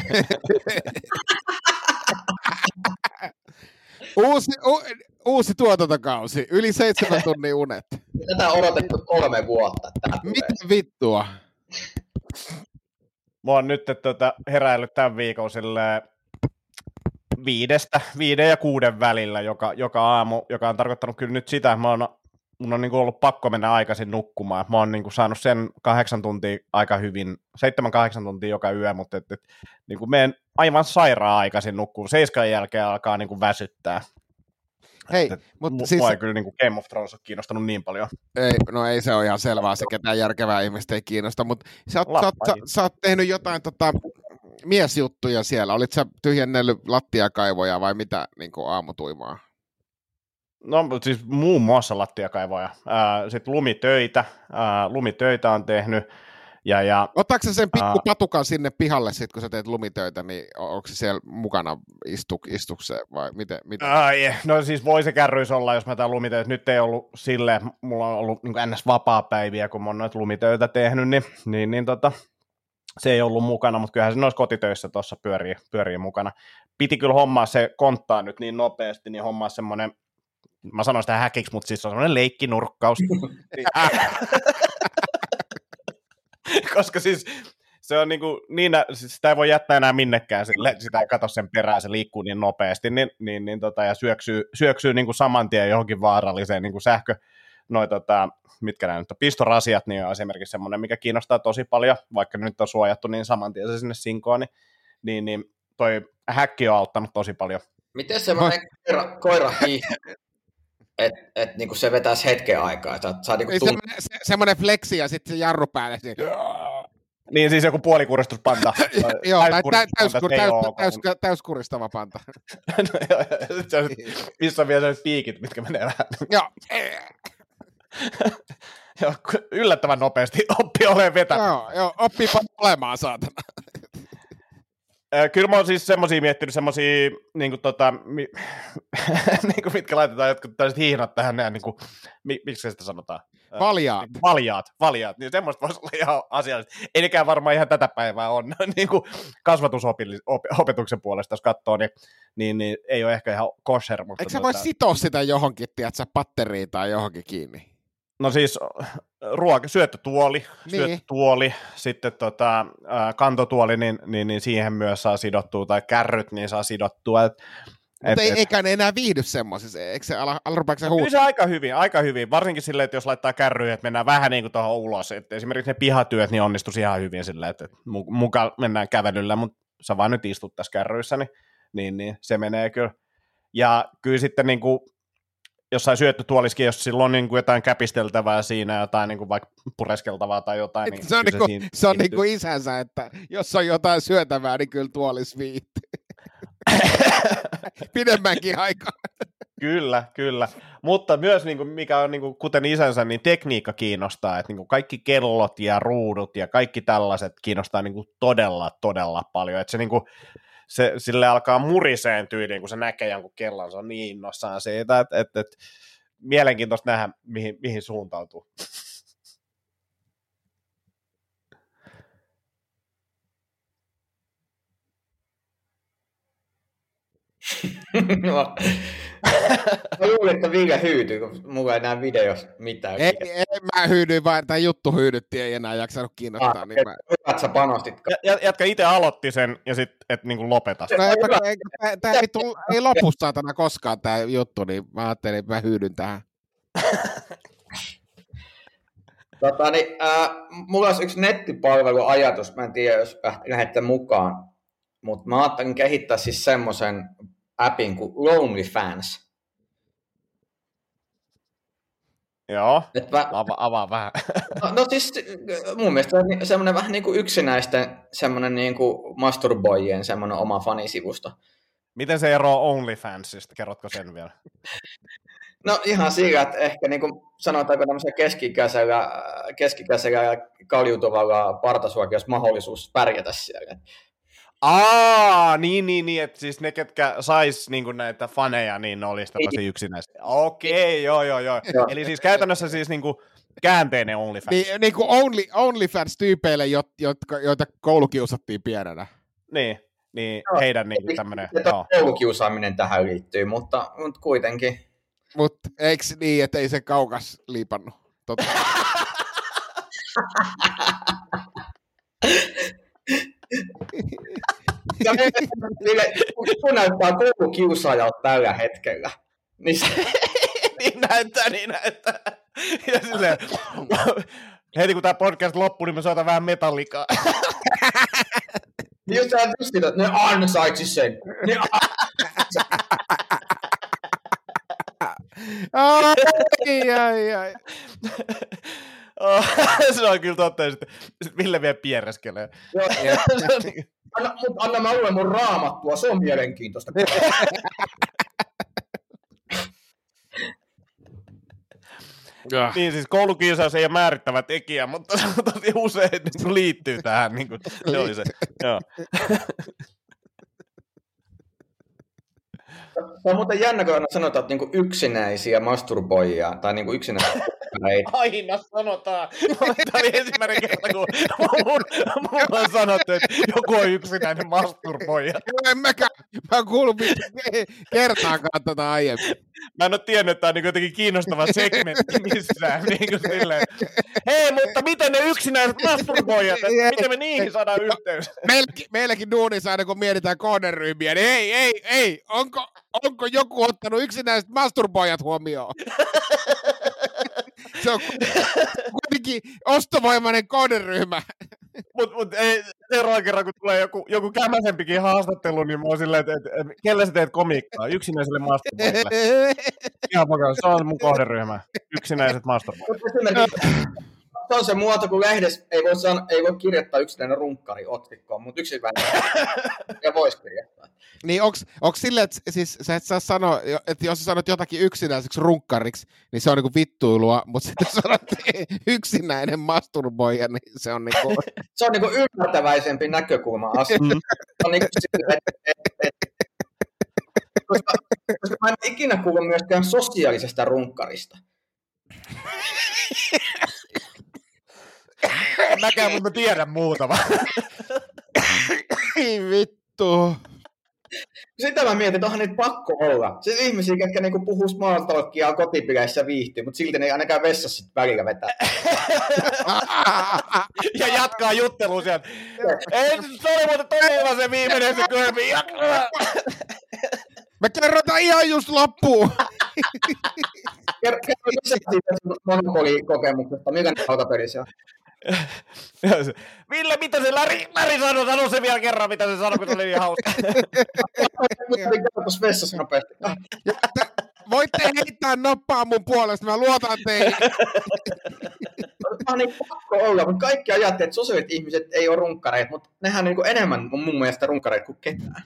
Uusi tuotantokausi, yli 7 tunnin unet. Tätä on odotettu 3 vuotta. Mitä vittua? Mä oon nyt heräillyt tämän viikon 5 ja 6 välillä joka aamu, joka on tarkoittanut kyllä nyt sitä, että mun on niin kuin ollut pakko mennä aikaisin nukkumaan. Mä oon niin kuin saanut sen 8 tuntia aika hyvin, 7-8 tuntia joka yö, mutta niin kuin menen aivan sairaan aikaisin nukkumaan. 7 jälkeen alkaa niin kuin väsyttää. Hei, mutta siis... Mua ei kyllä niin kuin Game of Thrones ole kiinnostanut niin paljon. Ei se ole ihan selvää, se ketään järkevää ihmistä ei kiinnosta, mutta sä oot tehnyt jotain miesjuttuja siellä. Olit sä tyhjennellyt lattiakaivoja vai mitä niin kuin aamutuimaa? No siis muun muassa lattiakaivoja. Sitten lumitöitä on tehnyt. Otatko sä sen pikku patukan sinne pihalle, sit, kun sä teet lumitöitä, niin onko se siellä mukana istukseen vai miten? No siis voi se kärryissä olla, jos mä teen lumitöitä. Nyt ei ollut silleen, mulla on ollut niin ns. Vapaa-päiviä, kun mä oon noita lumitöitä tehnyt, niin se ei ollut mukana, mutta kyllähän se noissa kotitöissä tuossa pyörii mukana. Piti kyllä hommaa se konttaa nyt niin nopeasti, niin hommaa semmoinen, mä sanoin sitä häkiksi, mutta siis se on semmoinen leikkinurkkaus. Koska siis se on niin siis sitä ei voi jättää enää minnekään, sitä ei katso sen perään, se liikkuu niin nopeasti, ja syöksyy niin kuin saman tien johonkin vaaralliseen niin kuin mitkä nämä nyt on, pistorasiat, niin on esimerkiksi semmoinen, mikä kiinnostaa tosi paljon, vaikka nyt on suojattu niin saman tien se sinne sinkoon, niin toi häkki on auttanut tosi paljon. Miten semmoinen koira hiihtyy? Että niinku se vetäisi hetken aikaa. Semmoinen fleksi ja sitten se jarru päälle. Niin siis joku puolikuuristuspanta. Joo, täyskuristava panta. Missä on vielä sellaiset piikit, mitkä menee vähän. Joo. Yllättävän nopeasti oppii olemaan vetämään. Joo, oppii olemaan, saatana. Kyllä mä oon siis semmosia miettinyt, semmosia niinku niinku mitkä laitetaan jotkut tällaiset hihnat tähän näin niinku, miksi sitä sanotaan? Valjaat, niin semmoista voisi olla ihan asiallista. Ei nekään varmaan ihan tätä päivää on, niinku kasvatusopetuksen puolesta, jos katsoo, niin ei ole ehkä ihan kosher. Mutta eikö sä voi sitoa sitä johonkin, tiedätkö, patteriin tai johonkin kiinni? No siis syöttötuoli, sitten kantotuoli, niin siihen myös saa sidottua, tai kärryt niin saa sidottua. Mutta eikä ne enää viihdy semmoisessa, eikö se rupeeko se huutaa? Kyllä se aika hyvin, varsinkin silleen, että jos laittaa kärryjä, että mennään vähän niin kuin tuohon ulos, että esimerkiksi ne pihatyöt niin onnistuisi ihan hyvin silleen, että mukaan mennään kävelyllä, mutta sä vaan nyt istut tässä kärryissä, niin se menee kyllä. Ja kyllä sitten niin kuin jossain syöttötuoliskin, jos sillä on niin kuin jotain käpisteltävää siinä, jotain niin kuin vaikka pureskeltavaa tai jotain. Niin se on niin kuin isänsä, että jos on jotain syötävää, niin kyllä tuolis viihtyy. Pidemmänkin aikaa. Kyllä. Mutta myös, niin kuin, mikä on niin kuin, kuten isänsä, niin tekniikka kiinnostaa. Että niin kuin kaikki kellot ja ruudut ja kaikki tällaiset kiinnostaa niin kuin todella paljon. Että se niin kuin, sille alkaa muriseen tyyliin, kun se näkee jonkun kellon, se on niin innossaan siitä, että mielenkiintoista nähdä, mihin suuntautuu. Mä luulin, että Ville hyytyy, kun mulla ei näe videossa mitään. Ei, mä hyydyin vaan, tämä juttu hyydytti, ei enää jaksanut kiinnostaa. Niin mä... Hyvä, sä panostit. Jätkä itse aloitti sen ja sitten et niinku lopeta. Tämä ei lopu saatana koskaan tämä juttu, niin mä ajattelin, että mä hyydyn tähän. Mulla olisi yksi nettipalveluajatus, mä en tiedä, jos lähdette mukaan, mutta mä ajattelin kehittää siis semmoisen appin kuin OnlyFans. Joo, avaa vähän. No siis mun mielestä semmoinen vähän niin kuin yksinäisten semmoinen niin kuin masturboijien semmoinen oma fanisivusto. Miten se eroaa OnlyFansista? Kerrotko sen vielä? No ihan sillä, että ehkä niin kuin sanotaanko tämmöisellä keski-ikäisellä ja kaljuutuvalla partasuokilla olisi mahdollisuus pärjätä siellä. Niin, että siis ne, ketkä sais niinku näitä faneja, niin ne olisi tällaisia yksinäisiä. Okei, joo. Eli siis käytännössä siis niinku käänteinen OnlyFans. Niin kuin OnlyFans-tyypeille, joita koulukiusattiin pienenä. Niin heidän niinku tämmönen... Koulukiusaaminen tähän liittyy, mutta kuitenkin. Mutta eikö niin, että ei se kaukas liipannut? Kun näyttää koulukiusaajalta tällä hetkellä. Niin näyttää. Ja silleen, heti kun tää podcast loppuu, niin me soitan vähän metallikaa. Just sitä, että ne ansaitsi sen. Ai. Se on kyllä totta, ja sitten Ville vielä piereskelee. Anna mä luen mun raamattua, se on mielenkiintoista. Niin siis koulukiusaus ei ole määrittävä tekijä, mutta se on tosi usein niin liittyy tähän. Niin kuin, se oli se. Joo. Se on muuten jännä, kun aina sanotaan, että niinku yksinäisiä masturboijia tai niinku yksinäisiä. Aina sanotaan. Tämä oli ensimmäinen kerta, kun mulla on sanottu, että joku on yksinäinen masturboija. Mä oon kuullut kertaakaan tätä aiemmin. Mä en ole tiennyt, että tämä on niin jotenkin kiinnostava segmentti missään. Niin kuin silleen, hei, mutta miten ne yksinäiset masturboijat, miten me niihin saadaan yhteys? Meilläkin duunissa aina, kun mietitään kohderyhmiä, niin ei, onko joku ottanut yksinäiset masturboijat huomioon? Se on kuitenkin ostovoimainen kohderyhmä. Mutta seuraavan kerran, kun tulee joku kämäsempikin haastattelu, niin mä oon silleen, että kelle sä teet komiikkaa? Yksinäiselle masturboijille. Ihan vakavasti, se on mun kohderyhmä. Yksinäiset masturboijat. Se on se muoto, kun lehdessä ei voi kirjoittaa yksinäinen runkkari otsikkoon, mutta yksinäinen ja voisi kirjoittaa. Niin onko silleen, että siis sä et saa sanoa, että jos sä sanot jotakin yksinäiseksi runkkariksi, niin se on niinku vittuilua, mutta sitten jos sanot yksinäinen masturboija, niin se on niinku... Se on niinku ymmärtäväisempi näkökulma asiaan. On niinku koska mä en ikinä kuulu myöskään sosiaalisesta runkkarista. En mäkään, mutta mä tiedän muutama. Ei vittu. Sitä mä mietin, että onhan niitä pakko olla. Se ihmisiä, ketkä niinku puhuu small talkia kotipileissä viihtyy, mutta silti ne ei ainakaan vessassa välillä vetää. Ja jatkaa juttelua sieltä. Ei, se oli muuten todella se viimeinen se kylmi. Me kerrotaan ihan just loppuun. Kerro lisää siitä Monopoly-kokemuksesta. Mikä ne lautapelissä on? Ville, mitä se Läri sanoi? Sano se vielä kerran, mitä se sanoi, kun se oli niin hauska. Tuossa vessassa nopeasti. Voitte heittää noppaa mun puolesta, mä luotan teihin. Tämä on niin pakko olla, mutta kaikki ajattelee, että sosiaaliset ihmiset ei ole runkkareita, mutta nehän on niin enemmän mun mielestä runkkareita kuin ketään.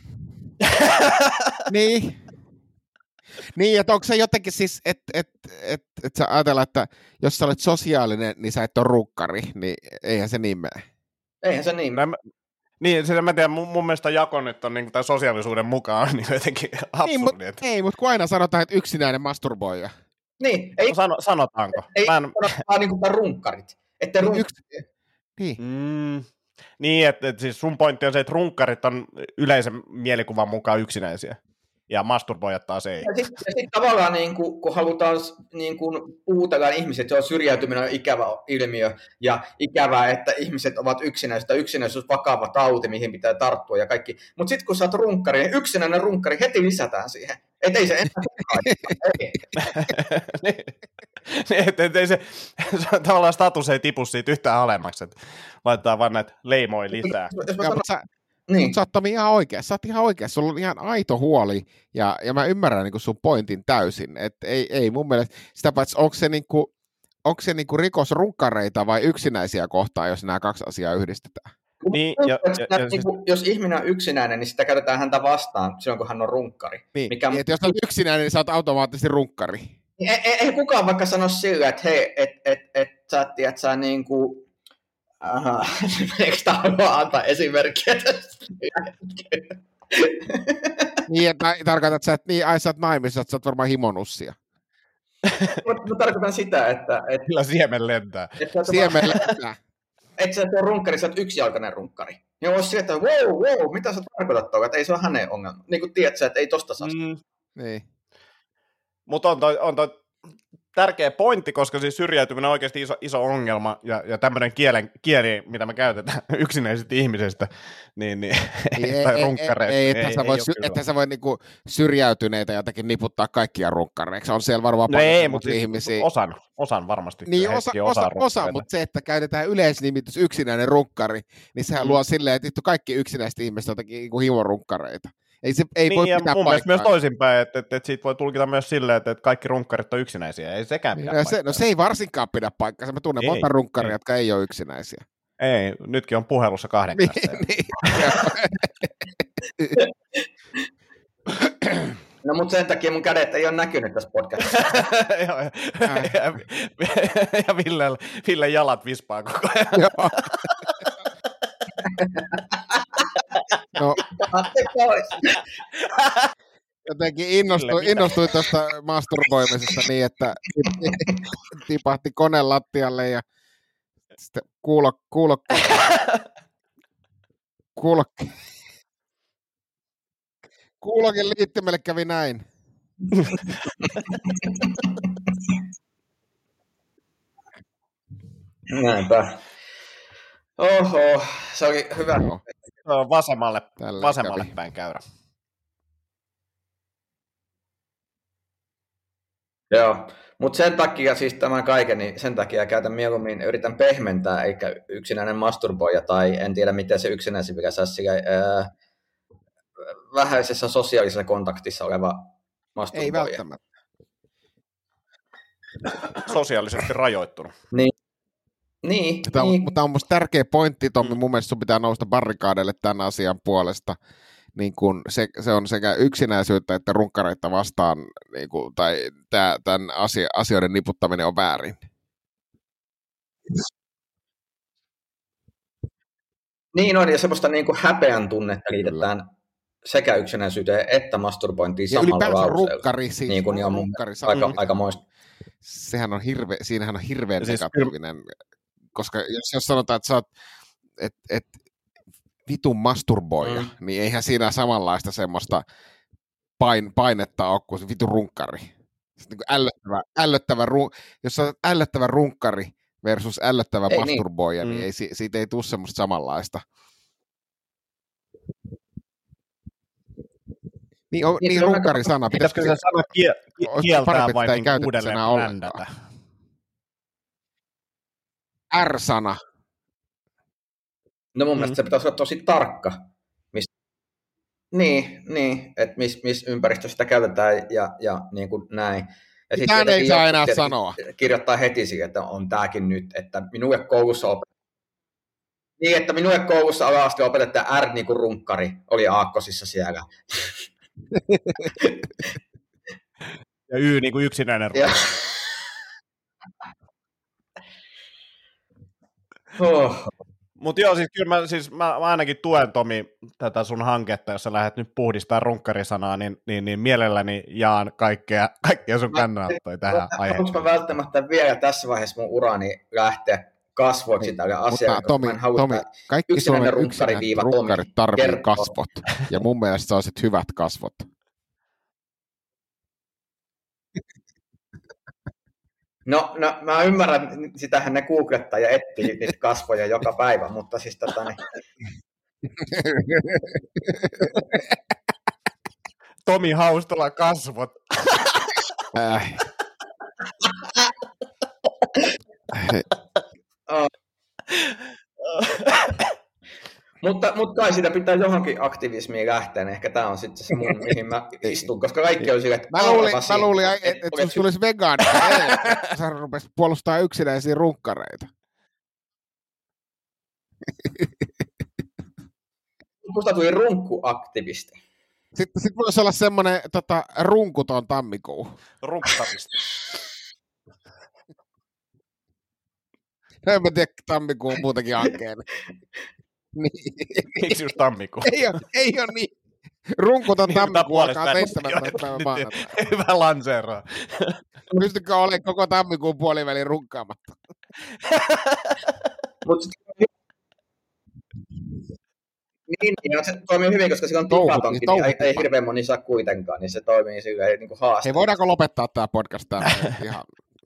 Niin, että onko se jotenkin siis, että sä ajatellaan, että jos sä olet sosiaalinen, niin sä et ole runkkari, niin eihän se niin mene. Eihän se niin mene. Niin, siis mä tiedän, mun mielestä jako nyt on niin tämän sosiaalisuuden mukaan niin jotenkin absurdi. Ei, mutta kun aina sanotaan, että yksinäinen masturboija. Niin. Ei, sanotaanko? Ei sanotaan niin kuin runkkarit. Että Niin, että siis sun pointti on se, että runkkarit on yleisen mielikuvan mukaan yksinäisiä. ja masturboijat taas ei. Ja sitten tavallaan, niin kun halutaan niin puutella ihmiset, että syrjäytyminen on ikävä ilmiö ja ikävää, että ihmiset ovat yksinäisyys on vakava tauti, mihin pitää tarttua ja kaikki. Mutta sitten kun sä oot runkkari, niin yksinäinen runkkari heti lisätään siihen. Että ei se ei se tavallaan status ei tipu siitä yhtään alemmaksi, että laitetaan vaan näitä leimoja lisää. Niin. Sä oot Tomi ihan oikeassa, sulla on ihan aito huoli, ja mä ymmärrän niin sun pointin täysin, että ei mun mielestä, sitä paitsi onko se rikos runkkareita vai yksinäisiä kohtaan, jos nämä kaksi asiaa yhdistetään? Niin, jos ihminen on yksinäinen, niin sitä käytetään häntä vastaan silloin, kun hän on runkkari. Niin, että jos olet yksinäinen, niin sä oot automaattisesti runkkari. Ei kukaan vaikka sano sillä, että hei, sä tiedät, sä niinku... Eikö tämä halua antaa esimerkkiä tästä? Niin, että tarkoitat sä, että sä oot naimissa, että sä oot varmaan himonussia. Mä tarkoitan sitä, että... Kyllä siemen lentää. Siemen lentää. Että sä oot runkkari, sä oot yksijalkainen runkkari. Ja olisi sillä, että wow, mitä sä tarkoitat tuolla, että ei se ole hänen ongelma. Niin kuin tiedät sä, että ei tosta saa. Niin. Mutta on toi tärkeä pointti, koska siis syrjäytyminen on oikeasti iso ongelma, ja tämmöinen kieli, mitä me käytetään yksinäisistä ihmisistä, tai runkkareista. Että sä voi niinku syrjäytyneitä jotenkin niputtaa kaikkia runkkareiksi. On siellä varmaan paljon ihmisiä. Osan varmasti. Niin, osa, mutta se, että käytetään yleisnimitys yksinäinen runkkari, niin sehän luo silleen, että kaikki yksinäiset ihmiset on jotakin niinku himorunkkareita. Ei voi pitää mun mielestä myös toisinpäin, että siitä voi tulkita myös silleen, että kaikki runkkarit on yksinäisiä. Ei sekään pidä paikkaa. Se ei varsinkaan pidä paikkaa. Mä tunnen monta runkkaria, jotka ei ole yksinäisiä. Ei, nytkin on puhelussa 2 kanssa. No mutta sen takia mun kädet ei ole näkynyt tässä podcastissa. Ja Ville jalat vispaa koko ajan. No, jotenkin innostuin tuosta masturboimisesta niin, että tipahti kone lattialle ja sitten kuulokin liittimelle kävi näin. Näinpä. Oho, se oli hyvä. No. Vasemmalle päin käyrä. Joo, mutta sen takia siis tämän kaiken, niin sen takia käytän mieluummin, yritän pehmentää, eikä yksinäinen masturboija, tai en tiedä miten se yksinäisen pitäisi vähäisessä sosiaalisessa kontaktissa oleva masturboija. Ei välttämättä. Sosiaalisesti rajoittunut. Niin. Mutta on musta tärkeä pointti, Tommi, mun mielestä sun pitää nousta barrikaadeille tämän asian puolesta. Niin kun se on sekä yksinäisyyttä että runkkareita vastaan, niin kun, tai tämän asioiden niputtaminen on väärin. Niin on, ja semmoista niin kuin häpeän tunnetta liitetään sekä yksinäisyyteen että masturbointiin samalla lauseella. Rukkari, siis niin kuin on mun aikamoista. Siinähän on hirveän negatiivinen, koska jos sanotaan, että sä oot vitun masturboija, niin eihän siinä samanlaista semmoista painetta ole kuin vitun runkkari. Niin jos sä oot ällöttävä runkkari versus ällöttävä masturboija, niin siitä ei tule semmoista samanlaista. Niin runkkari-sana. Pitäisikö se sana kieltää vai niin uudelleen brändätä? R-sana. No mun mielestä se pitäisi olla tosi tarkka. Niin, että missä ympäristössä sitä käytetään ja niin kuin näin. Ja mitään ei saa enää sanoa. Kirjoittaa heti siihen, että on tääkin nyt, että minulle koulussa niin, että minulle koulussa ala-asti opetetaan R niin kuin runkkari, oli aakkosissa siellä. Ja Y niin kuin yksinäinen runkkari. Mutta joo, siis kyllä mä ainakin tuen, Tomi, tätä sun hanketta, jos sä lähdet nyt puhdistamaan runkkarisanaa, niin mielelläni jaan kaikkea sun kannanottoja tähän aiheeseen. Haluanko mä välttämättä vielä tässä vaiheessa mun urani lähteä kasvoiksi tälle asialle? Tomi, kaikki Suomen yksinäiset runkkarit tarvii kasvot, ja mun mielestä sä olisit hyvät kasvot. No, mä ymmärrän, sitähän ne googlettaa ja etsii niitä kasvoja joka päivä, mutta siis Tomi Haustola kasvot. Mutta kai sitä pitää johonkin aktivismiin lähteä, niin ehkä tämä on sitten se mun, mihin mä istun, koska kaikki on sille, että mä luulin, että susta tulisi vegaani, sä rupesit puolustaa yksinäisiä runkkareita. Musta tuli runkkuaktivisti. Sitten voisi olla semmoinen runkuton tammikuu. Runkkaristi. En mä tiedä, tammikuu on muutenkin ankeen. Niin. Miksi just tammikuu? Ei ole niin. Runkuton tammikuu alkaa 17. päivä maanantai. Hyvä lanseeraa. Pystykö olemaan koko tammikuun puolivälin runkkaamatta? Niin, se toimii hyvin, koska sillä on tupatonkin, niin ei hirveän moni saa kuitenkaan, niin se toimii silleen niin kuin haasteella. Hei, voidaanko lopettaa tämä podcast tänne? Ihan...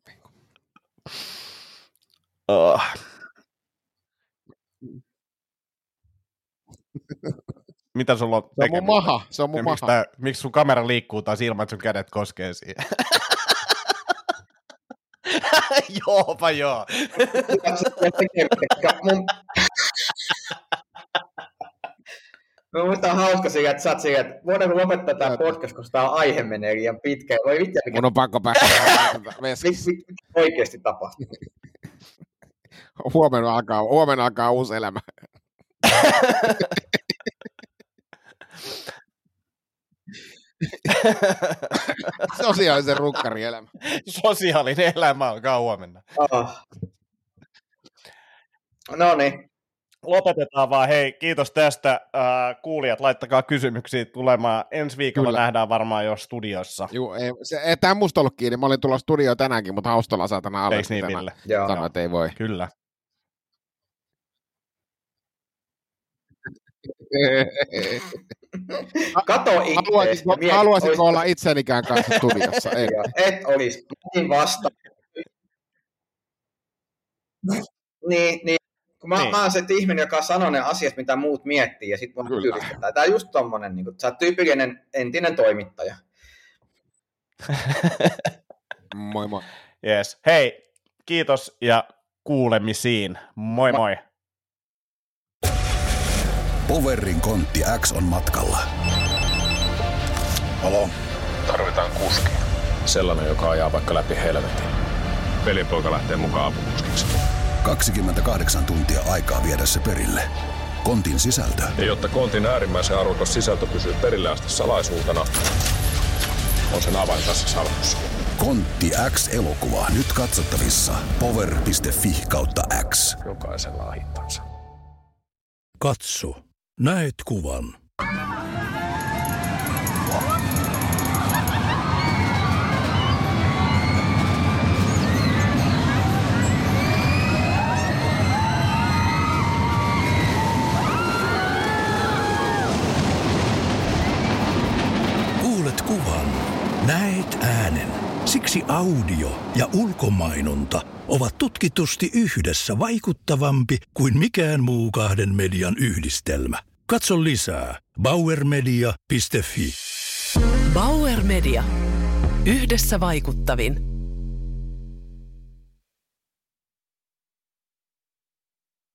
Mitä sulla on tekemistä? Se on mun maha. Miksi sun kamera liikkuu taas ilman, että sun kädet koskee siihen? Joopa joo. No, minusta on hauska siihen, että sä oot siihen, että voidaanko lopettaa tämä podcast, koska tämä aihe menee liian pitkään. Mun on pakko päästä veskassa. Mitä oikeasti tapahtuu? Huomenna alkaa uusi elämä. Sosiaalisen rukkarielämä. Sosiaalinen elämä alkaa huomenna. No niin. Lopetetaan vaan. Hei, kiitos tästä. Kuulijat, laittakaa kysymyksiä tulemaan. Ensi viikolla Kyllä. Nähdään varmaan jo studiossa. Joo, tämä musta ollut kiinni. Mä olin tulla studioon tänäänkin, mutta Haustola saatana alle. Eiks niin, Ville? Sanoin, että ei voi. Kyllä. Kato itseäsi. Haluaisitko olla itsenikään kanssa studiossa? Ei. Et olisi. Niin vasta. Niin. Mä oon se ihminen, joka sanoo ne asiat, mitä muut miettii, ja sit mun tyylistetään. Tää on just tommonen, niin sä oot tyypillinen entinen toimittaja. Moi moi. Yes. Hei, kiitos ja kuulemisiin. Moi moi. Powerin kontti X on matkalla. Halo? Tarvitaan kuski. Sellainen, joka ajaa vaikka läpi helvetin. Velipoika lähtee mukaan apukuskiksi. 28 tuntia aikaa viedä se perille. Kontin sisältö. Ja jotta kontin äärimmäisen arvokas sisältö pysyy perille asti salaisuutena, on sen avain tässä salkussa. Kontti X-elokuva nyt katsottavissa power.fi/X. Jokaisella on hittansa. Katso. Näet kuvan. Kuulet kuvan. Näet äänen. Siksi audio ja ulkomainonta ovat tutkitusti yhdessä vaikuttavampi kuin mikään muu kahden median yhdistelmä. Katso lisää bauermedia.fi. Bauer Media. Yhdessä vaikuttavin.